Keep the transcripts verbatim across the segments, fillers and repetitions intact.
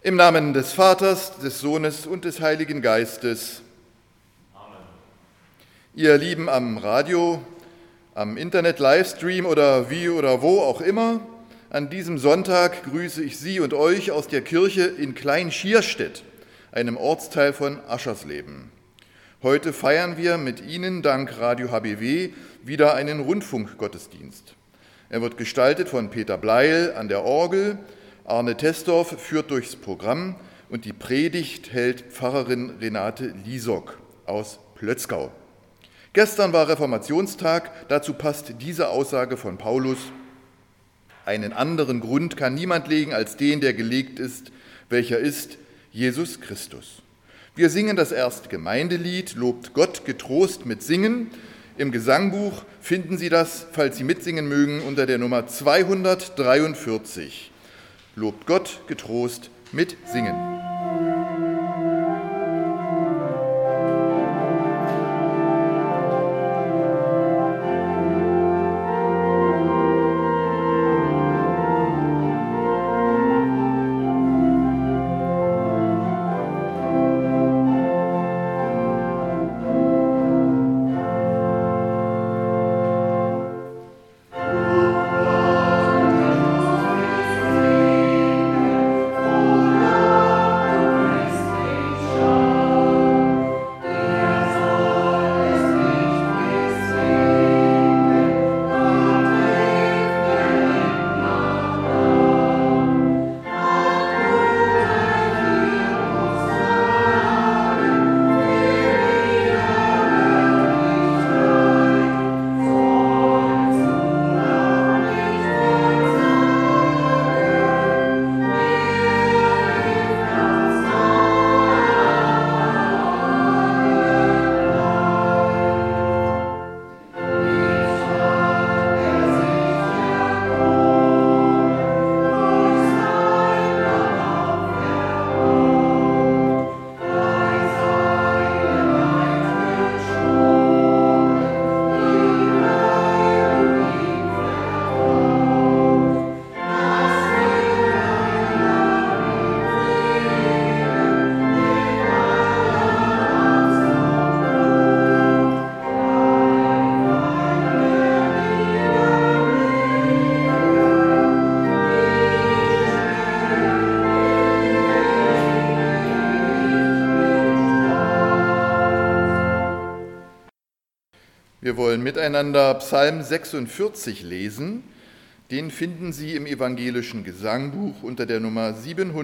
Im Namen des Vaters, des Sohnes und des Heiligen Geistes. Amen. Ihr Lieben am Radio, am Internet-Livestream oder wie oder wo auch immer, an diesem Sonntag grüße ich Sie und euch aus der Kirche in Klein-Schierstedt, einem Ortsteil von Aschersleben. Heute feiern wir mit Ihnen dank Radio H B W wieder einen Rundfunkgottesdienst. Er wird gestaltet von Peter Bleil an der Orgel. Arne Tesdorf führt durchs Programm und die Predigt hält Pfarrerin Renate Liesok aus Plötzgau. Gestern war Reformationstag, dazu passt diese Aussage von Paulus: Einen anderen Grund kann niemand legen als den, der gelegt ist, welcher ist Jesus Christus. Wir singen das erste Gemeindelied, Lobt Gott getrost mit Singen. Im Gesangbuch finden Sie das, falls Sie mitsingen mögen, unter der Nummer zweihundertdreiundvierzig. Lobt Gott getrost mit Singen. Wir wollen miteinander Psalm sechsundvierzig lesen. Den finden Sie im evangelischen Gesangbuch unter der Nummer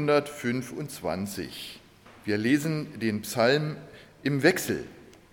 siebenhundertfünfundzwanzig. Wir lesen den Psalm im Wechsel.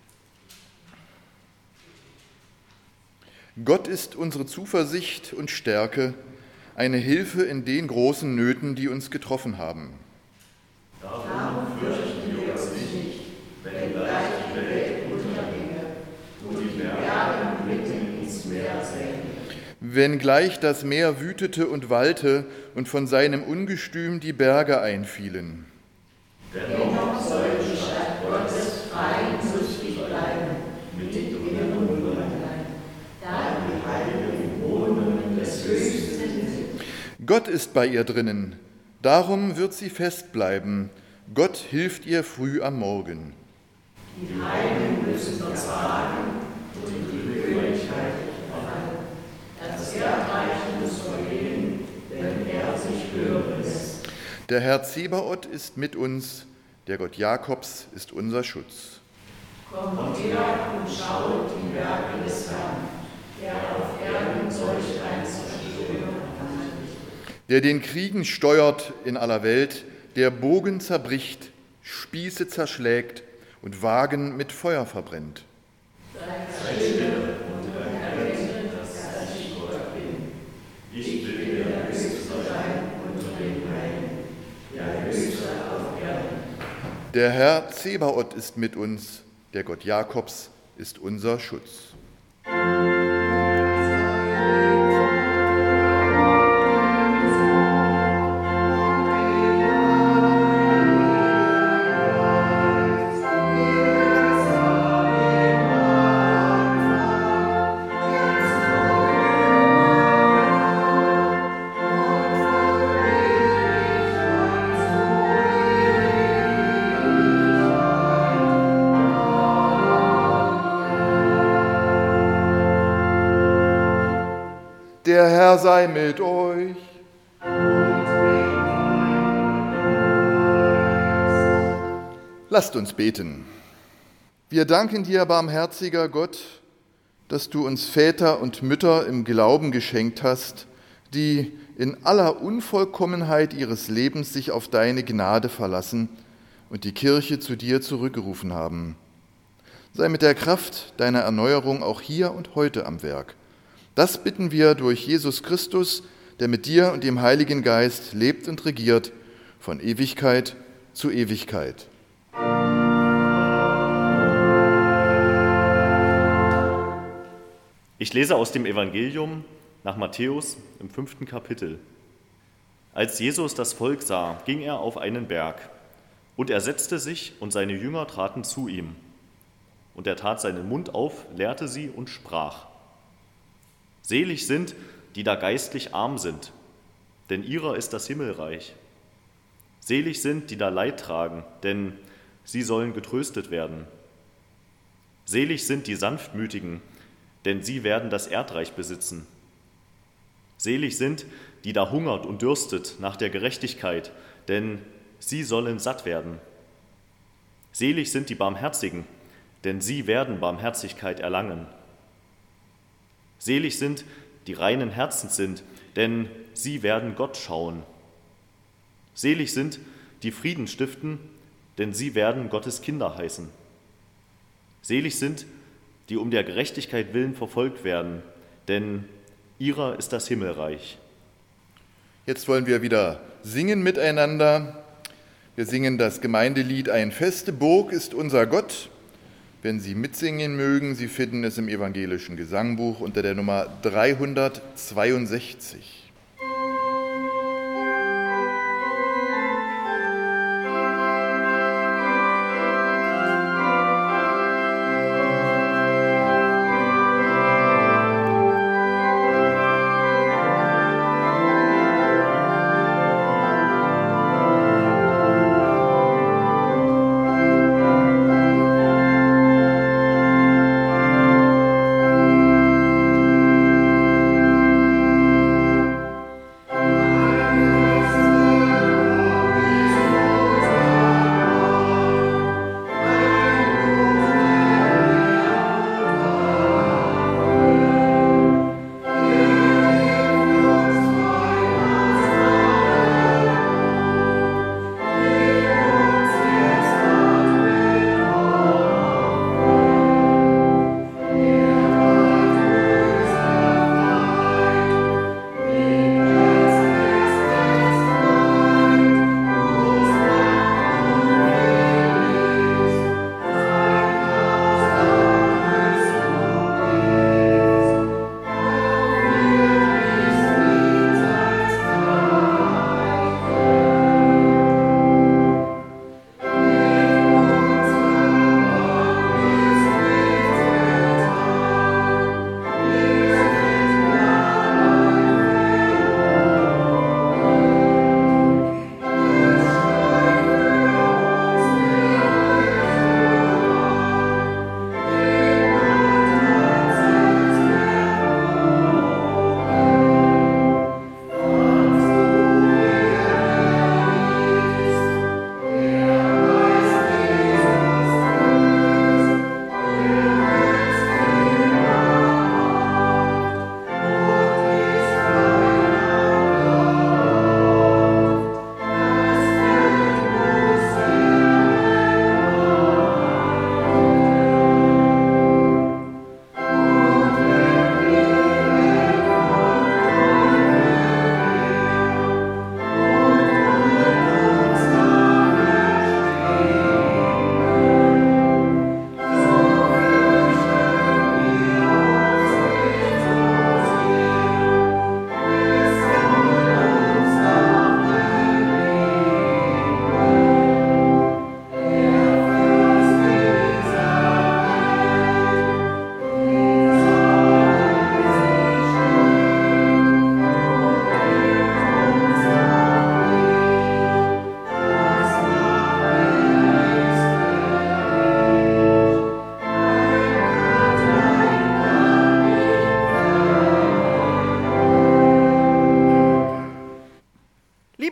Gott ist unsere Zuversicht und Stärke, eine Hilfe in den großen Nöten, die uns getroffen haben. Darum fürchten wir uns nicht, wenn gleich die Welt unterginge und die Berge mitten ins Meer senken. Wenn gleich das Meer wütete und wallte und von seinem Ungestüm die Berge einfielen. Dennoch soll die Stadt Gottes frei und süchtig bleiben, mit ihren Unwunden, da die heiligen Wohnungen des Höchsten sind. Gott ist bei ihr drinnen, darum wird sie fest bleiben. Gott hilft ihr früh am Morgen. Die Heiligen müssen uns wagen und die Fröhlichkeit verfallen. Das Erdreich muss vergehen, wenn er sich hören lässt. Der Herr Zebaoth ist mit uns, der Gott Jakobs ist unser Schutz. Kommt her und schaut die Werke des Herrn, der auf Erden solch ein Zerstörer anrichtet. Der den Kriegen steuert in aller Welt, der Bogen zerbricht, Spieße zerschlägt und Wagen mit Feuer verbrennt. Seid still und erkennt, dass ich Gott bin. Ich will der Höchste sein unter den Heiligen, der Höchste auf Erden. Der Herr Zebaoth ist mit uns, der Gott Jakobs ist unser Schutz. Amen. Der Herr sei mit euch. Lasst uns beten. Wir danken dir, barmherziger Gott, dass du uns Väter und Mütter im Glauben geschenkt hast, die in aller Unvollkommenheit ihres Lebens sich auf deine Gnade verlassen und die Kirche zu dir zurückgerufen haben. Sei mit der Kraft deiner Erneuerung auch hier und heute am Werk. Das bitten wir durch Jesus Christus, der mit dir und dem Heiligen Geist lebt und regiert, von Ewigkeit zu Ewigkeit. Ich lese aus dem Evangelium nach Matthäus im fünften Kapitel. Als Jesus das Volk sah, ging er auf einen Berg, und er setzte sich, und seine Jünger traten zu ihm. Und er tat seinen Mund auf, lehrte sie und sprach: Selig sind, die da geistlich arm sind, denn ihrer ist das Himmelreich. Selig sind, die da Leid tragen, denn sie sollen getröstet werden. Selig sind die Sanftmütigen, denn sie werden das Erdreich besitzen. Selig sind, die da hungert und dürstet nach der Gerechtigkeit, denn sie sollen satt werden. Selig sind die Barmherzigen, denn sie werden Barmherzigkeit erlangen. Selig sind, die reinen Herzens sind, denn sie werden Gott schauen. Selig sind, die Frieden stiften, denn sie werden Gottes Kinder heißen. Selig sind, die um der Gerechtigkeit willen verfolgt werden, denn ihrer ist das Himmelreich. Jetzt wollen wir wieder singen miteinander. Wir singen das Gemeindelied Ein feste Burg ist unser Gott. Wenn Sie mitsingen mögen, Sie finden es im evangelischen Gesangbuch unter der Nummer dreihundertzweiundsechzig.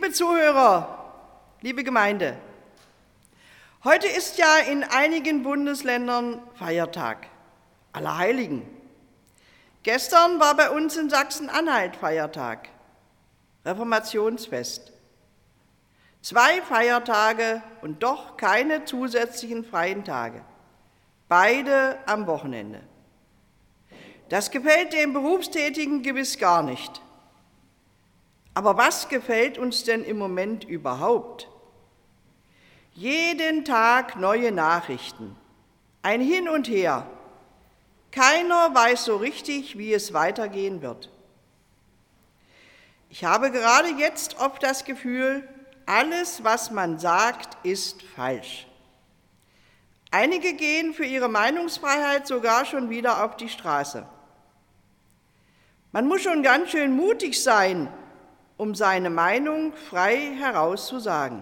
Liebe Zuhörer, liebe Gemeinde, heute ist ja in einigen Bundesländern Feiertag, Allerheiligen. Gestern war bei uns in Sachsen-Anhalt Feiertag, Reformationsfest. Zwei Feiertage und doch keine zusätzlichen freien Tage, beide am Wochenende. Das gefällt dem Berufstätigen gewiss gar nicht. Aber was gefällt uns denn im Moment überhaupt? Jeden Tag neue Nachrichten, ein Hin und Her. Keiner weiß so richtig, wie es weitergehen wird. Ich habe gerade jetzt oft das Gefühl, alles, was man sagt, ist falsch. Einige gehen für ihre Meinungsfreiheit sogar schon wieder auf die Straße. Man muss schon ganz schön mutig sein, um seine Meinung frei herauszusagen.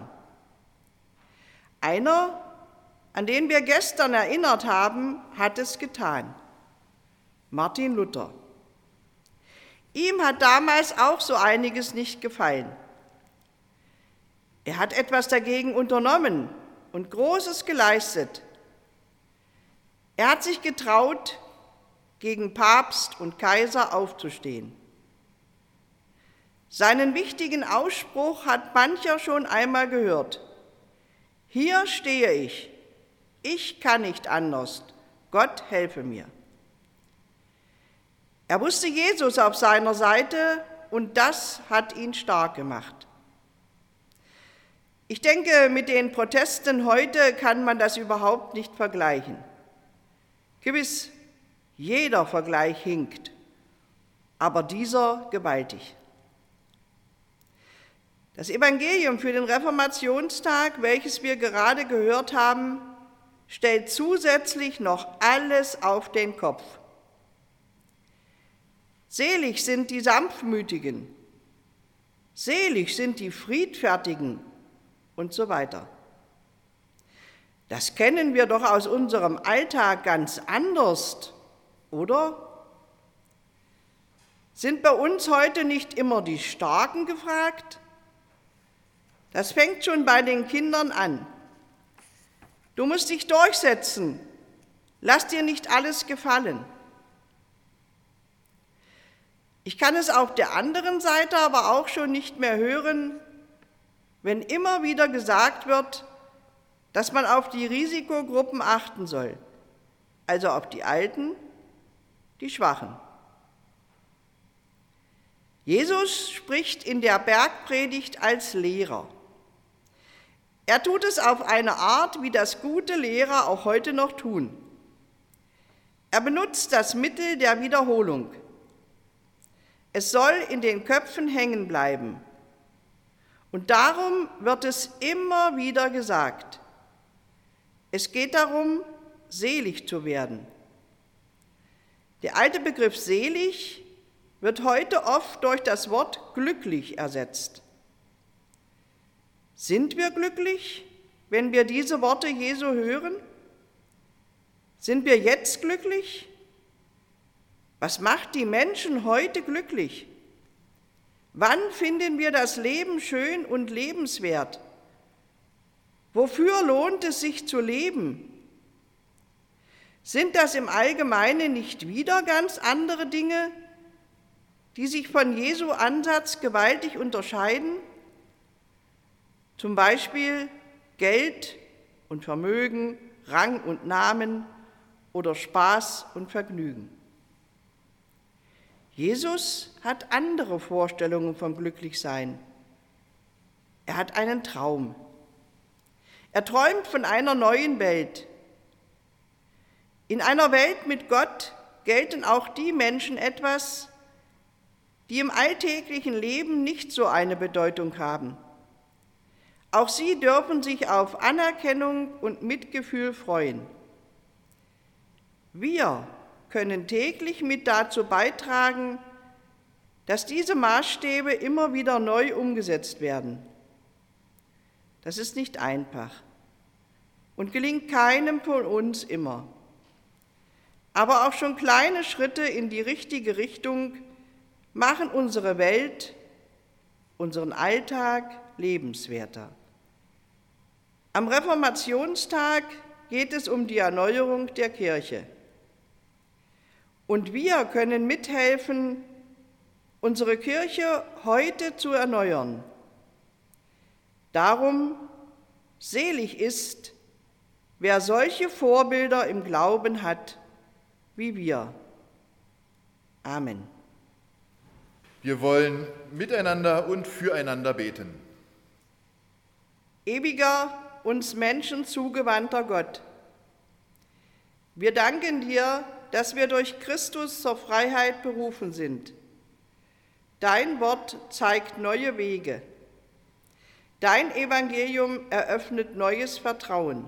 Einer, an den wir gestern erinnert haben, hat es getan. Martin Luther. Ihm hat damals auch so einiges nicht gefallen. Er hat etwas dagegen unternommen und Großes geleistet. Er hat sich getraut, gegen Papst und Kaiser aufzustehen. Seinen wichtigen Ausspruch hat mancher schon einmal gehört. Hier stehe ich, ich kann nicht anders, Gott helfe mir. Er wusste Jesus auf seiner Seite und das hat ihn stark gemacht. Ich denke, mit den Protesten heute kann man das überhaupt nicht vergleichen. Gewiss, jeder Vergleich hinkt, aber dieser gewaltig. Das Evangelium für den Reformationstag, welches wir gerade gehört haben, stellt zusätzlich noch alles auf den Kopf. Selig sind die Sanftmütigen, selig sind die Friedfertigen und so weiter. Das kennen wir doch aus unserem Alltag ganz anders, oder? Sind bei uns heute nicht immer die Starken gefragt? Das fängt schon bei den Kindern an. Du musst dich durchsetzen, lass dir nicht alles gefallen. Ich kann es auf der anderen Seite aber auch schon nicht mehr hören, wenn immer wieder gesagt wird, dass man auf die Risikogruppen achten soll, also auf die Alten, die Schwachen. Jesus spricht in der Bergpredigt als Lehrer. Er tut es auf eine Art, wie das gute Lehrer auch heute noch tun. Er benutzt das Mittel der Wiederholung. Es soll in den Köpfen hängen bleiben. Und darum wird es immer wieder gesagt. Es geht darum, selig zu werden. Der alte Begriff selig wird heute oft durch das Wort glücklich ersetzt. Sind wir glücklich, wenn wir diese Worte Jesu hören? Sind wir jetzt glücklich? Was macht die Menschen heute glücklich? Wann finden wir das Leben schön und lebenswert? Wofür lohnt es sich zu leben? Sind das im Allgemeinen nicht wieder ganz andere Dinge, die sich von Jesu Ansatz gewaltig unterscheiden? Zum Beispiel Geld und Vermögen, Rang und Namen oder Spaß und Vergnügen. Jesus hat andere Vorstellungen vom Glücklichsein. Er hat einen Traum. Er träumt von einer neuen Welt. In einer Welt mit Gott gelten auch die Menschen etwas, die im alltäglichen Leben nicht so eine Bedeutung haben. Auch sie dürfen sich auf Anerkennung und Mitgefühl freuen. Wir können täglich mit dazu beitragen, dass diese Maßstäbe immer wieder neu umgesetzt werden. Das ist nicht einfach und gelingt keinem von uns immer. Aber auch schon kleine Schritte in die richtige Richtung machen unsere Welt, unseren Alltag lebenswerter. Am Reformationstag geht es um die Erneuerung der Kirche. Und wir können mithelfen, unsere Kirche heute zu erneuern. Darum selig ist, wer solche Vorbilder im Glauben hat wie wir. Amen. Wir wollen miteinander und füreinander beten. Ewiger, uns Menschen zugewandter Gott, wir danken dir, dass wir durch Christus zur Freiheit berufen sind. Dein Wort zeigt neue Wege. Dein Evangelium eröffnet neues Vertrauen.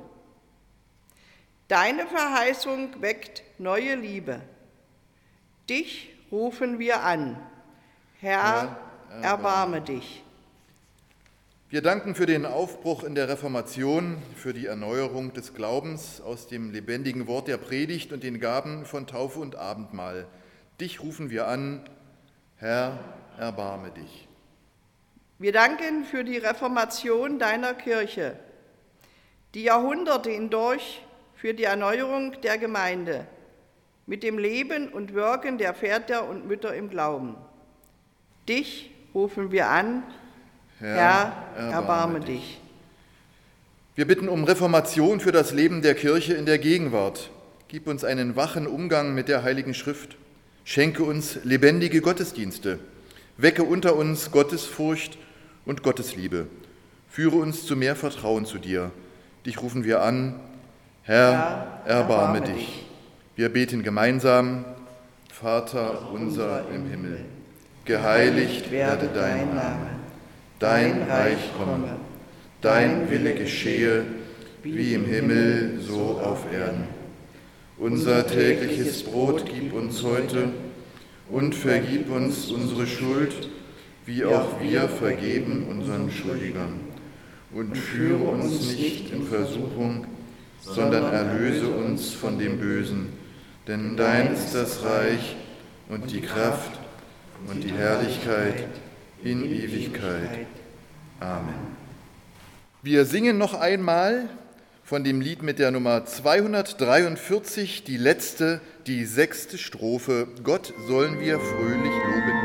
Deine Verheißung weckt neue Liebe. Dich rufen wir an. Herr, Herr erbarme dich. Wir danken für den Aufbruch in der Reformation, für die Erneuerung des Glaubens aus dem lebendigen Wort der Predigt und den Gaben von Taufe und Abendmahl. Dich rufen wir an. Herr, erbarme dich. Wir danken für die Reformation deiner Kirche, die Jahrhunderte hindurch für die Erneuerung der Gemeinde mit dem Leben und Wirken der Väter und Mütter im Glauben. Dich rufen wir an, Herr, Herr erbarme dich. dich. Wir bitten um Reformation für das Leben der Kirche in der Gegenwart. Gib uns einen wachen Umgang mit der Heiligen Schrift. Schenke uns lebendige Gottesdienste. Wecke unter uns Gottesfurcht und Gottesliebe. Führe uns zu mehr Vertrauen zu dir. Dich rufen wir an, Herr, Herr erbarme, erbarme dich. dich. Wir beten gemeinsam, Vater unser im Himmel, geheiligt werde dein Name, dein Reich komme, dein Wille geschehe, wie im Himmel, so auf Erden. Unser tägliches Brot gib uns heute und vergib uns unsere Schuld, wie auch wir vergeben unseren Schuldigern. Und führe uns nicht in Versuchung, sondern erlöse uns von dem Bösen. Denn dein ist das Reich und die Kraft und die Herrlichkeit in Ewigkeit. Amen. Wir singen noch einmal von dem Lied mit der Nummer zweihundertdreiundvierzig, die letzte, die sechste Strophe. Gott sollen wir fröhlich loben.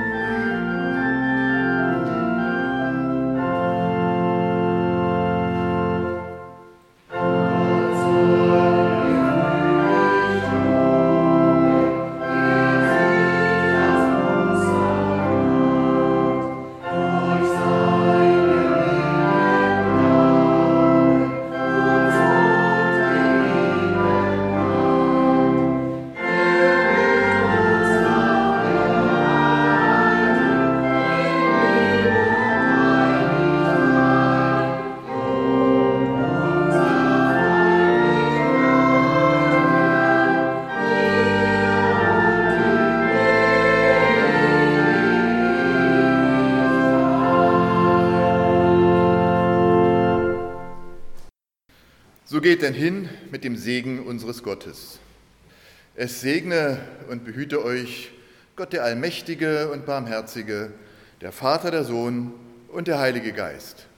So geht denn hin mit dem Segen unseres Gottes. Es segne und behüte euch Gott der Allmächtige und Barmherzige, der Vater, der Sohn und der Heilige Geist.